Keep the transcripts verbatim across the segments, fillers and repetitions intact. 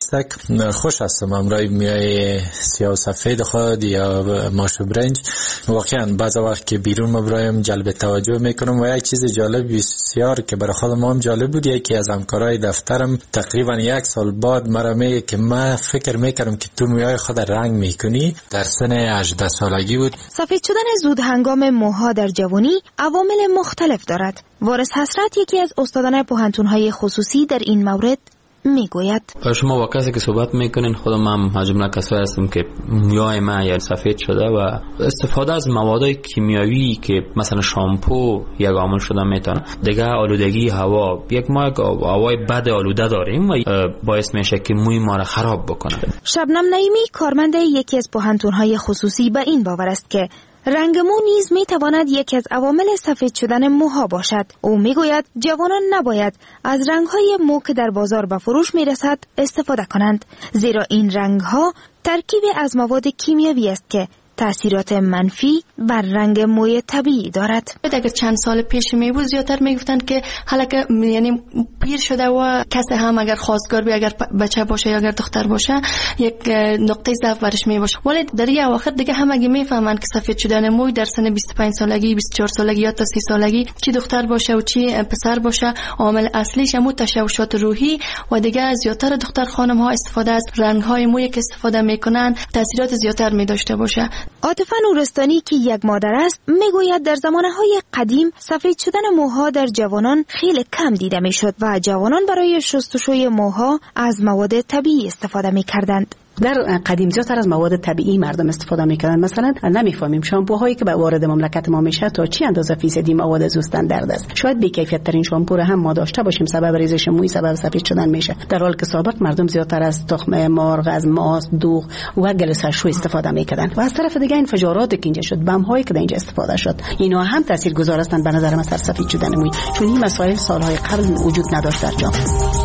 است. خوش هستم امروز میای سیاه و سفید خود یا ماش و برنج. واقعا بعض وقت که بیرون مبرایم جلب توجه میکنم و یک چیز جالب بسیار که برای خودم هم جالب بود، یکی از همکارای دفترم تقریبا یک سال بعد مرا میگه که من فکر میکردم که تو موهای خود رنگ میکنی. در سن هجده سالگی بود. سفید شدن زود هنگام موها در جوانی عوامل مختلف دارد. وارث حسرت یکی از استادان پوهنتون‌های خصوصی در این مورد میگوید شما با کسی که صحبت میکنین، خودم هم از جمله کسایی هستم که موهای من یا سفید شده و استفاده از مواد کیمیایی که مثلا شامپو یک عامل شده میتونه. دیگه آلودگی هوا، یک ما هوای بد آلوده داریم و باعث میشه که موی ما را خراب بکنه. شبنم نعیمی کارمند یکی از پوهنتون‌های خصوصی به این باور است که رنگ مو نیز می تواند یکی از عوامل سفید شدن موها باشد. او می گوید جوانان نباید از رنگ‌های مو که در بازار به فروش می رسد استفاده کنند، زیرا این رنگ‌ها ترکیب از مواد کیمیایی است که تأثیرات منفی بر رنگ موی طبیعی دارد. اگر چند سال پیش می بود زیادتر می گفتن که حالا که یعنی پیر شده و کسی هم اگر خواستگار بی اگر بچه باشه یا اگر دختر باشه یک نقطه ضعف برش می باشه، ولی در این اواخر دیگه هم اگه میفهمن که سفید شدن موی در سن بیست و پنج سالگی، بیست و چهار سالگی یا تا سی سالگی، چی دختر باشه و چی پسر باشه، عامل اصلیش همون تشوشات روحی و دیگه زیادتر دختر خانم ها استفاده از رنگ های موی که استفاده میکنن تاثیرات زیادتر می داشته باشه. عاطفه نورستانی که یک مادر است میگوید در زمانهای قدیم سفید شدن موها در جوانان خیلی کم دیده میشد و جوانان برای شستشوی موها از مواد طبیعی استفاده میکردند. در قدیم زیادتر از مواد طبیعی مردم استفاده میکردن. مثلا نمیفهمیم شامپوهایی که به وارد مملکت ما میشه تا چی اندازه فیصدی مواد زوستن درد است. شاید بی‌کیفیت ترین شامپو رو هم ما داشته باشیم، سبب ریزش موی، سبب سفید شدن میشه، در حالی که سابق مردم زیادتر از تخم مرغ، از ماست، دوغ و گلوسشو استفاده میکردن. و از طرف دیگه انفجاراتی که اینجا شد، بم هایی که اینجا استفاده شد، اینا هم تاثیرگذار هستند به نظر من سر سفید شدن موی، چون این مسائل سالهای قبل وجود نداشت در جامعه.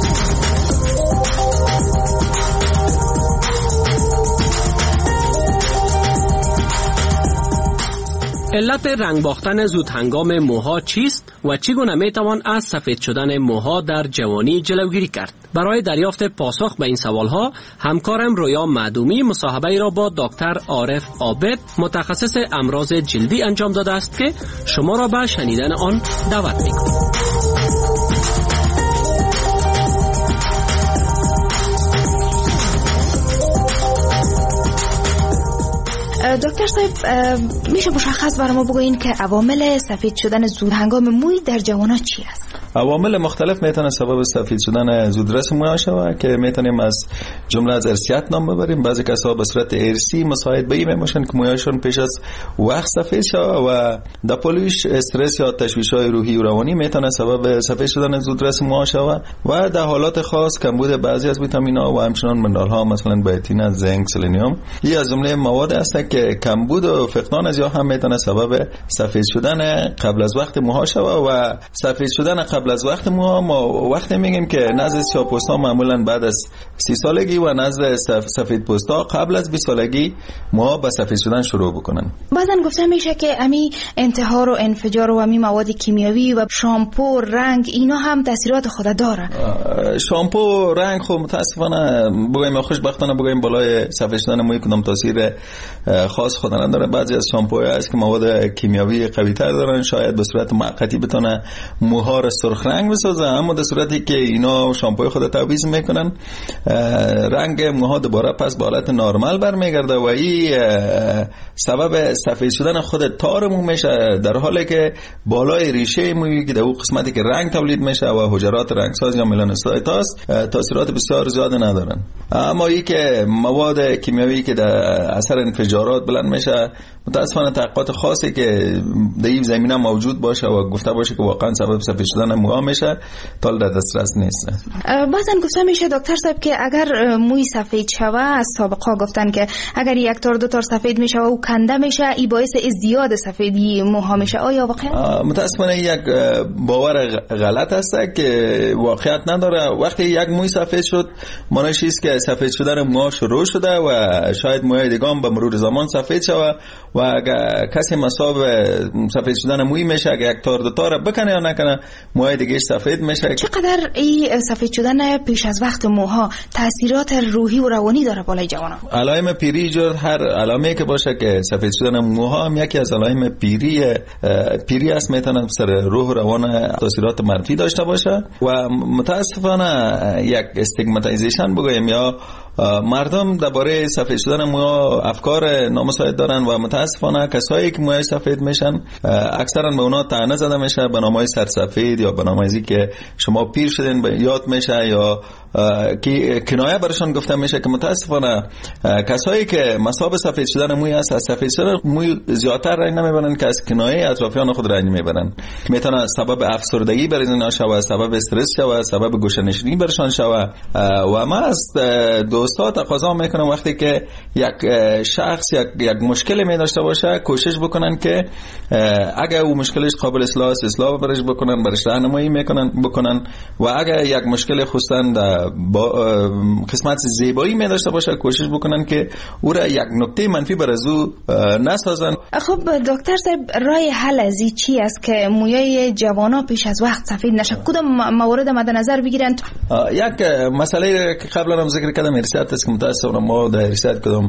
علت رنگ باختن زود هنگام موها چیست و چگونه میتوان از سفید شدن موها در جوانی جلوگیری کرد؟ برای دریافت پاسخ به این سوالها همکارم رویا معدومی مصاحبه را با دکتر عارف عابد متخصص امراض جلدی انجام داده است که شما را به شنیدن آن دعوت می‌کنم. دکتر صاحب میشه مشخص برای ما بگوین که عوامل سفید شدن زود هنگام موی در جوانان چی است؟ عوامل مختلف میتونه سبب سفید شدن زودرس موها شود که میتونیم از جمله از ارثیات نام ببریم. بعضی کسا به صورت ارثی مساعد به این میشن که موهاشون پیش از وقت سفید شود و دپولوش استرس یا تشویش‌های روحی و روانی میتونه سبب سفید شدن زودرس موها شود و در حالات خاص کمبود بعضی از ویتامین‌ها و همچنین منرال‌ها مثلا بیوتین، زنک، سلنیوم یا از جمله مواد است که کمبود و فقدان از یا هم میتونه سبب سفید شدن قبل از وقت موها شود. و سفید شدن قبل از وقت موها ما وقتی میگیم که نزد سیاه‌پوستا معمولا بعد از سی سالگی و نزد سفیدپوستا قبل از بیست سالگی موها به سفید شدن شروع بکنن. بعضا گفته میشه که امی انتحار و انفجار و امی مواد کیمیایی و شامپو، رنگ، اینا هم تاثیرات خود داره. شامپو، رنگ خب متاسفانه بگویم خوشبختانه بگویم بالای سفید شدن موی کدام تاثیر خاص خود نداره. بعضی از شامپوها هست که مواد کیمیایی قوی تر دارن، شاید به صورت موقتی بتونه موها رو سرخ رنگ بسازه، اما در صورتی که اینا شامپوی خود تعویض میکنن رنگ موها دوباره پس به حالت نرمال برمیگرده و این سبب سفید شدن خود تار مو میشه، در حالی که بالای ریشه موی که در اون قسمتی که رنگ تولید میشه و حجرات رنگساز یا ملانوسایت هست تاثیرات بسیار زیاد ندارن. اما این که مواد کیمیایی که در اثر انفجارات بلند میشه متاسفانه تحقیقات خاصی که در این زمینه موجود باشه و گفته باشه که واقعا سبب سفید شدن موها میشه تا در دسترس نیست. بعضا گفته میشه دکتر صاحب که اگر موی سفید شوه، از سابقا گفتن که اگر یک تار دو تار سفید میشه و کنده میشه ای باعث ازدیاد سفیدی موها میشه. آیا واقعا؟ متاسفانه یک باور غلط است که واقعیت نداره. وقتی یک موی سفید شد معنیش است که سفید شدن موها شروع شده و شاید موهای دیگه هم به مرور زمان چنان سفید شود و اگر کسی مصاب سفید شدن موی میشه، اگر یک تار دو تار بکنه یا نکنه موهای دیگه سفید میشه. چقدر این سفید شدن پیش از وقت موها تاثیرات روحی و روانی داره بالای جوانان؟ علائم پیری جور هر علامه که باشه که سفید شدن موها هم یکی از علائم پیری پیری است، میتونه سر روح و روان تاثیرات منفی داشته باشه و متاسفانه یک استیگماتایزیشن بگویم یا مردم درباره سفید شدن موها افکار نامساعد دارن و متاسفانه کسایی که موهای سفید میشن اکثرا به اونا طعنه زده میشه به نامای سرسفید یا به نامای که شما پیر شدین به یاد میشه یا که کنایه برشان گفته میشه که متاسفانه کسایی که مصاب سفید شدن موی است از سفید شدن موی زیادتر رنج نمیبرن که از کنایه اطرافیان خود رنج میبرن. میتونه سبب افسردگی برای اینا شوه، سبب استرس شوه، سبب گوشه‌نشینی برشان شوه. و ما از دوستا تقاضا میکنم وقتی که یک شخص یک, یک مشکلی می داشته باشه کوشش بکنن که اگر او مشکلش قابل اصلاح است اصلاح برش بکنن، برش راهنمایی میکنن بکنن و اگر یک مشکل خصوصا با قسمت زیبایی می داشته باشه کوشش بکنن که او را یک نکته منفی بر از او نسازن. خب دکتر صاحب راه حل از این چی است که موی جوانا پیش از وقت سفید نشه؟ کدام موارد مد نظر بگیرن؟ یک مسئله که قبلا هم ذکر کردم ریسرچ است که متاسفانه ما در ریسرچ کدام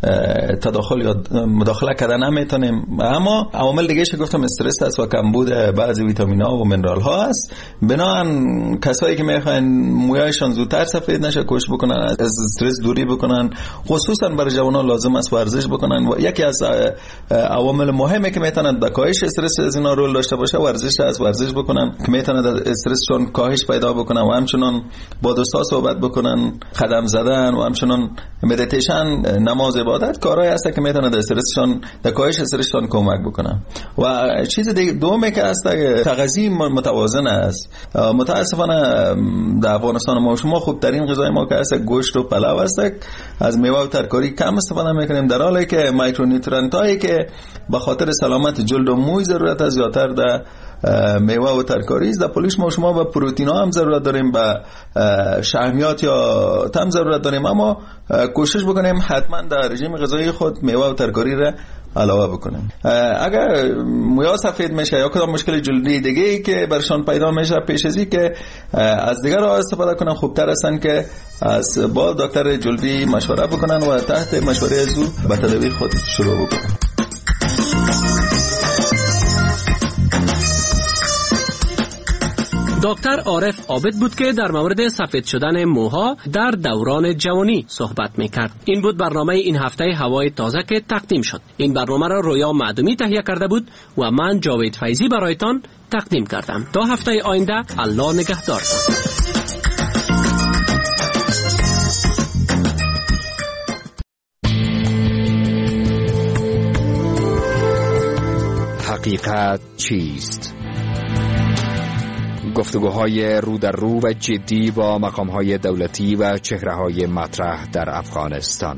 تداخل یا مداخله کردن نمیتونیم، اما عوامل دیگه ش گفتم استرس است و کمبود بعضی ویتامین‌ها و منرال ها است. بنابراین کسایی که میخواین مویایشان زودتر سفید نشه کوشش بکنن از استرس دوری بکنن، خصوصا برای جوانان لازم است ورزش بکنن و یکی از عوامل مهمی که میتونن در کاهش استرس از اینا رول داشته باشه ورزش است. ورزش بکنن که میتونه در استرسشون کاهش پیدا بکنن و همچنان با دوستا صحبت بکنن، قدم زدن و همچنان مدیتیشن، نماز، عبادت کارهایی هست که میتونه در استرسشون در کاهش استرسشون کمک بکنن. و چیز دیگه دومی که هست تغذیه متوازن است. متاسفانه در افغانستان ما شما خوب ترین غذای ما که هست گوشت و پلو است، از میوه و ترکاری کم استفاده میکنیم در حالی که مایکرونیوترنت هایی که به خاطر سلامت جلد و موی ضرورت است زیادتر در میوه و ترکاری است. در پولیش ما شما به پروتئین ها هم ضرورت داریم، به شحمیات یا تم ضرورت داریم، اما کوشش بکنیم حتما در رژیم غذایی خود میوه و ترکاری را علاوه بکنیم. اگر مویا سفید میشه یا کدام مشکل جلدی دیگه ای که برشان پیدا میشه پیش از این که از دیگر راه استفاده کنن خوبتر هستن که از با دکتر جلدی مشوره بکنن و تحت مشوره از او به تداوی خود شروع بکنن. دکتر عارف عابد بود که در مورد سفید شدن موها در دوران جوانی صحبت میکرد. این بود برنامه این هفته هوای تازه که تقدیم شد. این برنامه را رویا معدومی تهیه کرده بود و من جاوید فیضی برایتان تقدیم کردم. تا هفته آینده الله نگهدارتان. حقیقت چیست؟ گفتگوهای رو در رو و جدی با مقامهای دولتی و چهره‌های مطرح در افغانستان.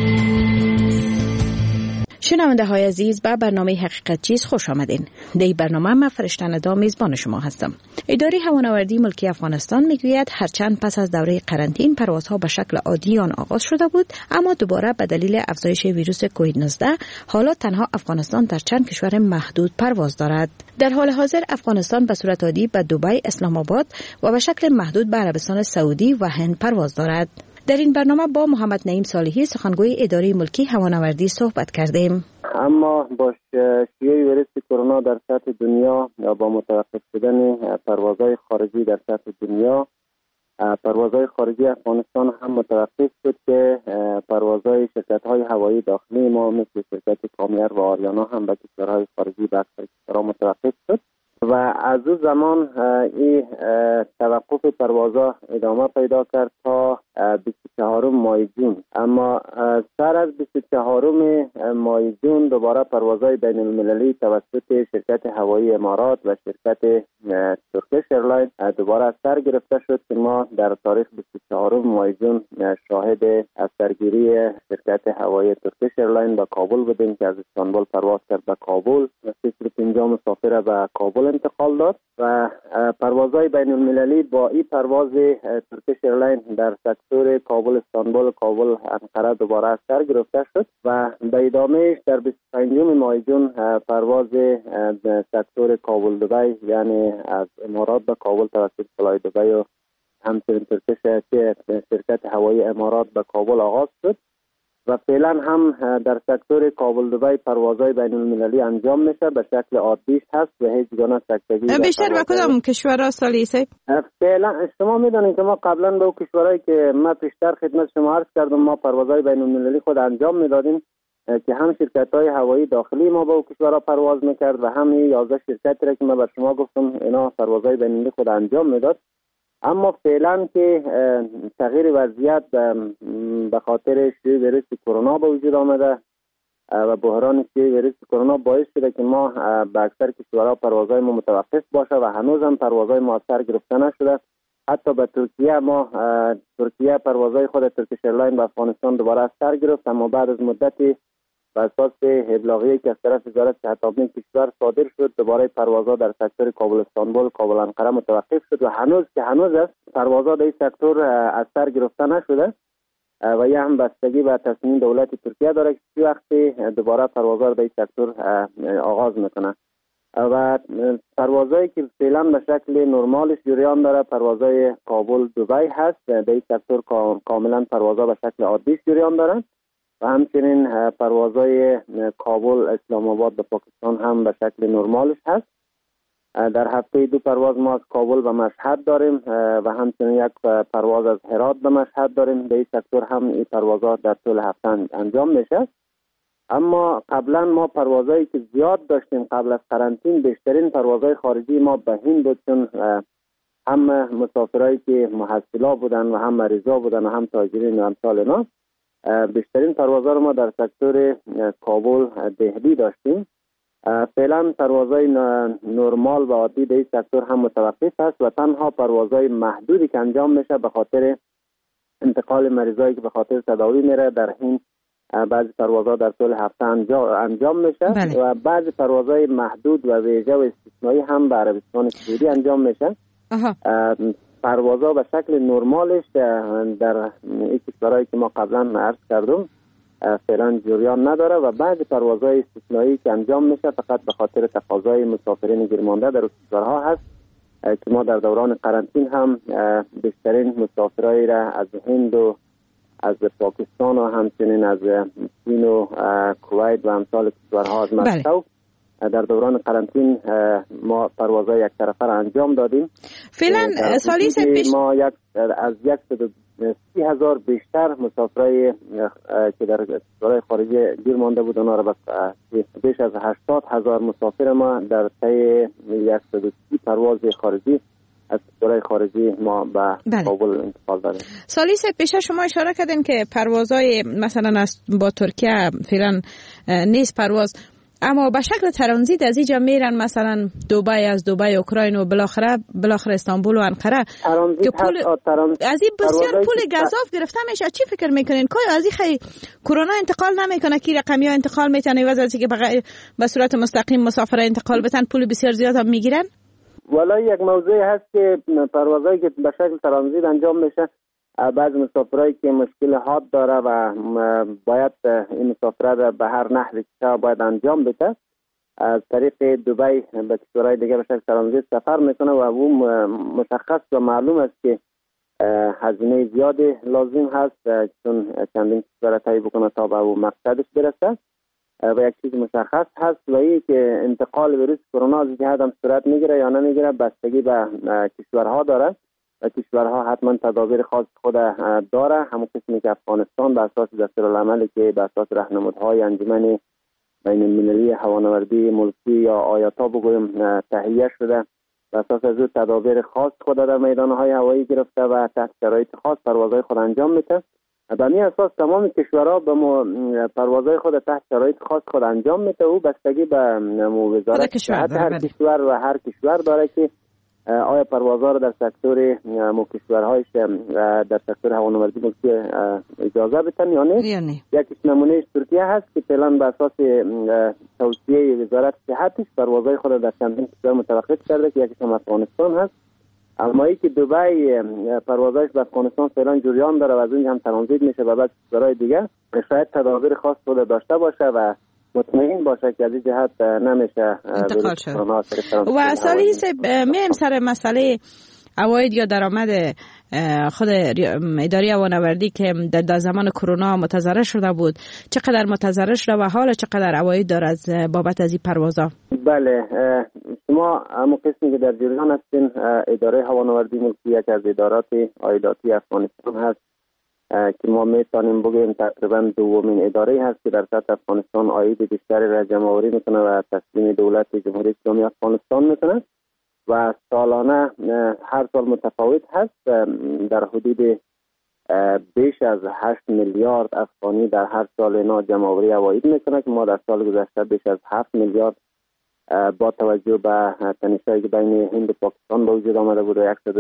شنونده های عزیز به برنامه حقیقت چیز خوش آمدین. در این برنامه من فرشته ندا میزبان شما هستم. اداره هوانوردی ملکی افغانستان میگوید هرچند پس از دوره قرنطین پروازها به شکل عادی آن آغاز شده بود، اما دوباره به دلیل افزایش ویروس کووید نوزده حالا تنها افغانستان در چند کشور محدود پرواز دارد. در حال حاضر افغانستان به صورت عادی به دبی، اسلام آباد و به شکل محدود به عربستان سعودی و هند پرواز دارد. در این برنامه با محمد نعیم صالحی سخنگوی اداره ملکی هوانوردی صحبت کردیم. اما با شیوع ویروس کرونا در سطح دنیا یا با متوقف شدن پروازهای خارجی در سطح دنیا، پروازهای خارجی افغانستان هم متوقف شد که پروازهای شرکت‌های هوایی داخلی ما مثل شرکت کامیر و آریانا هم به کشورهای خارجی به اکثر کشورها متوقف شد و از اون زمان این توقف پروازها ادامه پیدا کرد تا بیست و چهارم ماه جون. اما سر از بیست و چهارم ماه جون دوباره پروازهای بین المللی توسط شرکت هوایی امارات و شرکت ترکیش ایرلاین دوباره از سر گرفته شد که ما در تاریخ بیست و چهارم ماه جون شاهد از سرگیری شرکت هوایی ترکیش ایرلاین به کابل بودیم که از استانبول پرواز کرد به کابل و سی و پنج مسافر به کابل انتقال داد و پروازهای بین المللی با این پرواز ترکیش ایرلاین در سکتور کابل استانبول کابل انقره دوباره از سر گرفته شد و به ادامهش در بیست و پنجم ماه جون پرواز سکتور کابل دبی یعنی از امارات به کابل توسط فلای دبی و همچنین ترکیش شرکت هوایی امارات به کابل آغاز شد و فعلا هم در سکتور کابل دبی پروازهای بین المللی انجام میشه به شکل عادیش هست و هیچ گونه سکتگی بیشتر به کدام کشورها سالیسه؟ فعلا شما میدونید که ما قبلا به کشورهایی که ما پیشتر خدمت شما عرض کردم ما پروازهای بین المللی خود انجام میدادیم که هم شرکت های هوایی داخلی ما به کشورها پرواز میکرد و هم یازده شرکتی را که ما به شما گفتم اینا پروازهای بین المللی خود انجام میداد. اما فعلا که تغییر وضعیت به خاطر شیوع ویروس کرونا به وجود آمده و بحران شیوع ویروس کرونا باعث شده که ما به اکثر کشورها پروازهای ما متوقف باشه و هنوز هم پروازهای ما سر گرفته نشده. حتی به ترکیه ما ترکیه پروازهای خود ترکیش ایرلاین به افغانستان دوباره از سر گرفت، اما بعد از مدتی و اساس ابلاغیه‌ای که از طرف وزارت صحت عامه کشور صادر شد دوباره پروازها در سکتور کابل استانبول کابل انقره متوقف شد و هنوز که هنوز است پروازها در این سکتور از سر گرفته نشده و یه هم بستگی به تصمیم دولت ترکیه داره که چه وقتی دوباره پروازها در این سکتور آغاز میکنه و پروازهایی که فعلا به شکل نرمالش جریان داره پروازهای کابل دبی هست. در این سکتور کاملا پروازها به شکل عادیش جریان دارن و همچنین پروازهای کابل اسلام آباد به پاکستان هم به شکل نرمالش هست. در هفته دو پرواز ما از کابل به مشهد داریم و همچنین یک پرواز از هرات به مشهد داریم. در این سکتور هم این پروازها در طول هفته انجام میشه. اما قبلا ما پروازهایی که زیاد داشتیم قبل از قرنطین بیشترین پروازهای خارجی ما به هند بود، چون هم مسافرایی که محصلا بودن و هم مریضا بودن و هم تاجرین و امثال اینا بیشترین پروازها رو ما در سکتور کابل دهلی داشتیم. فعلا پروازهای نرمال و عادی در این سکتور هم متوقف است و تنها پروازهای محدودی که انجام میشه به خاطر انتقال مریضایی که به خاطر تداوی میره در هند بعضی پروازها در طول هفته انجام میشه بله. و بعضی پروازهای محدود و ویژه و استثنایی هم به عربستان سعودی انجام میشه. پروازها به شکل نرمالش در این کشورهایی که ما قبلا عرض کردم فعلا جریان نداره و بعضی پروازهای استثنایی که انجام میشه فقط به خاطر تقاضای مسافرین گیرمانده در کشورها هست که ما در دوران قرنطین هم بیشترین مسافرایی را از هند و از پاکستان و همچنین از چین و کویت و امثال کشورها از مسکو در دوران قرنطین ما پروازهای یک طرفه را انجام دادیم. فعلا سالی پیش ما یک از صد و سی هزار بیشتر مسافرای که در کشورهای خارجی گیر مانده بود اونا را بیش از هشتاد هزار مسافر ما در طی صد و سی پرواز خارجی از کشورهای خارجی ما به کابل انتقال داریم. سالی پیش شما اشاره کردین که پروازهای مثلا از با ترکیه فعلا نیست پرواز، اما به شکل ترانزیت از اینجا میرن مثلا دبی از دبی اوکراین و بالاخره بالاخره استانبول و انقره که پول از این بسیار پول گزاف گرفته میشه. چی فکر میکنین که از این خیلی کرونا انتقال نمیکنه که رقمی ها انتقال میتونه و از اینکه به صورت مستقیم مسافر انتقال بتن پول بسیار زیاد هم میگیرن؟ والا یک موضوع هست که پروازهایی که به شکل ترانزیت انجام میشه بعض مسافرایی که مشکل حاد داره و باید این مسافرت به هر نحوی که باید انجام بده از طریق دبی به کشورهای دیگه به شکل ترانزیت سفر میکنه و او مشخص و معلوم است که هزینه زیادی لازم هست چون چندین کشور طی بکنه تا به او مقصدش برسه و یک چیز مشخص هست و این که انتقال ویروس کرونا از جهت هم صورت میگیره یا نمیگیره بستگی به کشورها داره و کشورها حتما تدابیر خاص خود داره. همون قسمی که افغانستان به اساس دستورالعملی که به اساس راهنمودهای انجمن بین المللی هوانوردی ملکی یا آیاتا بگویم تهیه شده به اساس از تدابیر خاص خود در میدانهای هوایی گرفته و تحت شرایط خاص پروازهای خود انجام میده. به این اساس تمام کشورها به پروازهای خود تحت شرایط خاص خود انجام میده و بستگی به وزارت صحت هر کشور و هر کشور داره که آیا پروازها را در سکتور کشورهایش در سکتور هوانوردی ملکی اجازه بدن یا نه؟ یکیش نمونهش ترکیه هست که فعلا به اساس توصیه وزارت صحتش پروازهای خود در چندین کشور متوقف کرده که یکیش هم افغانستان هست. اما ای که دبی پروازهایش به افغانستان فعلا جریان داره و از اونجا هم ترانزیت میشه و بعد کشورهای دیگه، شاید تدابیر خاص خود داشته باشه و مطمئن باشه که از این جهت نمیشه انتقال شد. و سالی میم سر مسئله عواید یا درآمد خود اداره هوانوردی که در زمان کرونا متضرر شده بود، چقدر متضرر شده و حالا چقدر عواید داره از بابت از این پروازها؟ بله، شما همون قسمی که در جریان هستین، اداره هوانوردی ملکی یک از ادارات عایداتی افغانستان هست که ما میتونیم بگیم تقریبا دومین اداره هست که در سطح افغانستان عاید بیشتری را جمع آوری میکنه و تسلیم دولت جمهوری اسلامی افغانستان میکنه و سالانه هر سال متفاوت هست. در حدود بیش از هشت میلیارد افغانی در هر سال اینا جمع آوری عواید میکنه که ما در سال گذشته بیش از هفت میلیارد با توجه به تنش‌هایی که بین هند و پاکستان به وجود آمده بود و صد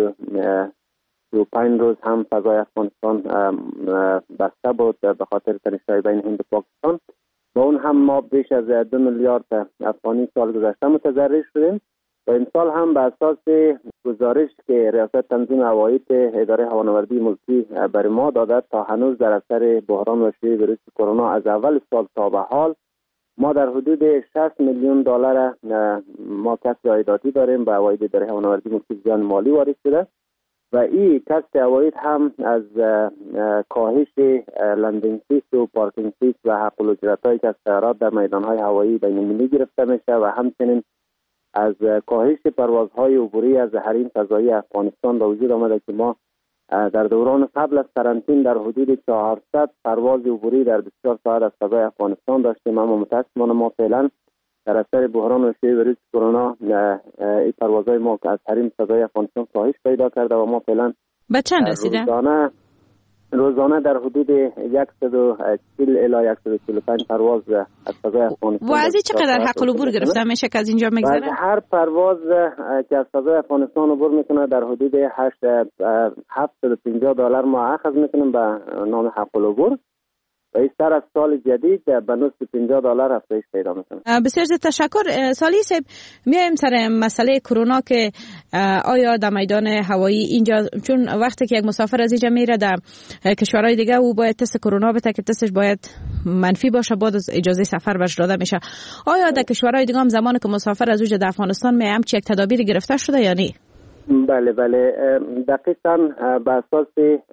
و پنج روز هم فضای افغانستان بسته بود به خاطر تنش‌های بین هند و پاکستان و اون هم ما بیش از دو میلیارد افغانی سال گذشته متضرر شدیم و این سال هم به اساس گزارش که ریاست تنظیم عواید اداره هوانوردی ملکی بر ما داده تا هنوز در اثر بحران و شیوع ویروس کرونا از اول سال تا به حال ما در حدود شصت میلیون دلار ما کسب عایداتی داریم به عواید اداره هوانوردی ملکی زیان مالی وارد شده و این کسب عواید هم از کاهش لندینگ فیس و پارکینگ فیس و حق الاجرت‌هایی که از سیارات در میدان‌های هوایی بین‌المللی گرفته میشه و همچنین از کاهش پروازهای عبوری از حریم فضایی افغانستان به وجود آمده که ما در دوران قبل از قرنطینه در حدود چهارصد پرواز عبوری در بیست و چهار ساعت از فضای افغانستان داشتیم، اما متأسفانه ما فعلا در اثر بحران و شیوع ویروس کرونا این پروازهای ما از حریم فضای افغانستان کاهش پیدا کرده و ما فعلا به چند رسیده؟ روزانه روزانه در حدود صد و چهل الی صد و چهل و پنج پرواز از فضای افغانستان. و از این چقدر حق العبور گرفته میشه که از اینجا میگذره؟ هر پرواز که از فضای افغانستان عبور میکنه در حدود هفتصد و پنجاه دلار ما اخذ میکنیم به نام حق العبور و این سر از سال جدید به نصف پنجاه دلار افزایش پیدا میکنه. بسیار زیاد تشکر. سالی صاحب، میایم سر مسئله کرونا که آیا در میدان هوایی اینجا، چون وقتی که یک مسافر از اینجا میره در کشورهای دیگه او باید تست کرونا بده که تستش باید منفی باشه، بعد از اجازه سفر بهش داده میشه. آیا در کشورهای دیگه هم زمانی که مسافر از اونجا در افغانستان میام چه یک تدابیر گرفته شده یا نه؟ بله بله، دقیقاً به اساس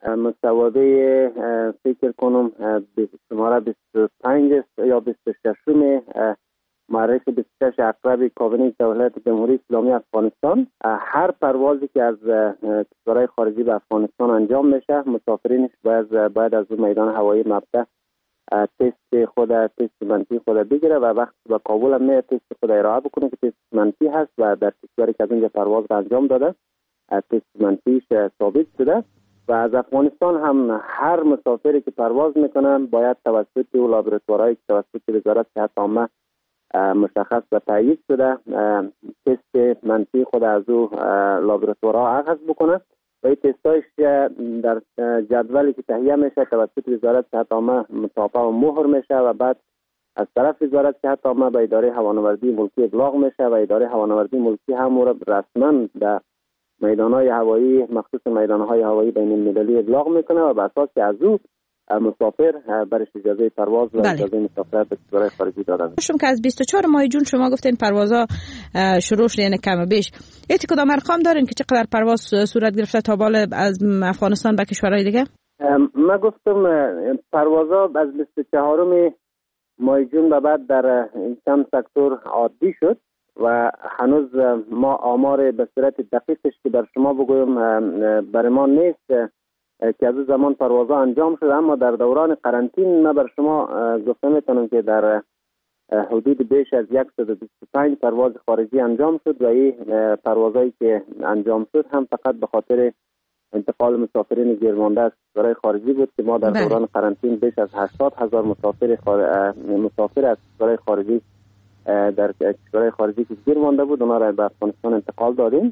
مصوبه فکر کنم شماره بیست و پنج یا بیست و شش معرف بیست و شش اقرب کابینه دولت جمهوری اسلامی افغانستان، هر پروازی که از کشورهای خارجی به افغانستان انجام میشه مسافرینش باید باید از اون میدان هوایی مبدا تست خود تست منفی خود بگیره و وقتی به کابل هم میاد تست خود ارائه بکنه که تست منفی هست و در کشوری که از اونجا پرواز را انجام داده تست منفیش ثابت شده و از افغانستان هم هر مسافری که پرواز میکنه باید توسط لابراتوارهایی که توسط وزارت صحت عامه مشخص و تایید شده تست منفی خود از او لابراتوارها اخذ بکنه و این تستایش در جدولی که تهیه میشه توسط وزارت صحت عامه مطابق و مهر میشه و بعد از طرف وزارت صحت عامه به اداره هوانوردی ملکی ابلاغ میشه و اداره هوانوردی ملکی هم او را رسما در میدانهای هوایی مخصوص میدانهای هوایی بین المللی ابلاغ میکنه و به اساس از او مسافر برش اجازه پرواز و بله. اجازه مسافرت به کشورهای خارجی دادن میشه. شما که از بیست و چهار ماه جون شما گفتین پروازها شروع شده، یعنی کم و بیش ایتی کدام ارقام دارین که چقدر پرواز صورت گرفته تا بالا از افغانستان به کشورهای دیگه؟ من گفتم پروازها از بیست و چهار ماه جون به بعد در چند سکتور عادی شد و هنوز ما آمار به صورت دقیقش که در شما بگویم برای ما نیست که از زمان پروازها انجام شد، اما در دوران قرنطینه من بر شما گفته میتونم که در حدود بیش از صد و بیست و پنج پرواز خارجی انجام شد و این پروازهایی که انجام شد هم فقط به خاطر انتقال مسافرین گیرمانده از کشورهای خارجی بود که ما در بله. دوران قرنطینه بیش از هشتاد هزار مسافر خار... مسافر از کشورهای خارجی در کشورهای خارجی که گیر مانده بود اونا را به افغانستان انتقال دادیم.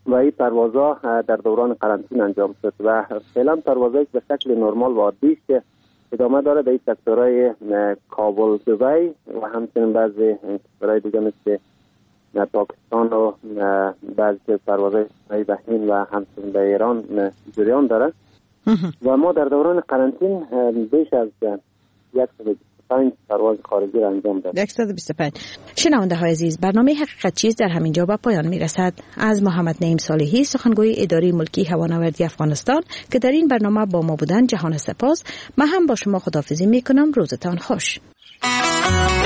و این پروازها در دوران قرنطینه انجام شد و فعلا پروازهایی به شکل نرمال و عادی است ادامه داره در این سکتورهای کابل دبی و همچنین بعضی سکتورهای دیگه مثل پاکستان و بعضی پروازهای به هند و همچنین به ایران جریان داره و ما در دوران قرنطینه بیش از صد و بیست و پنج پرواز خارجی را انجام دادیم. صد و بیست و پنج. شنونده های عزیز، برنامه حقیقت چیز در همین جا به پایان می رسد. از محمد نعیم صالحی، سخنگوی اداره ملکی هوانوردی افغانستان که در این برنامه با ما بودند، جهان سپاس. من هم با شما خداحافظی می کنم. روزتان خوش.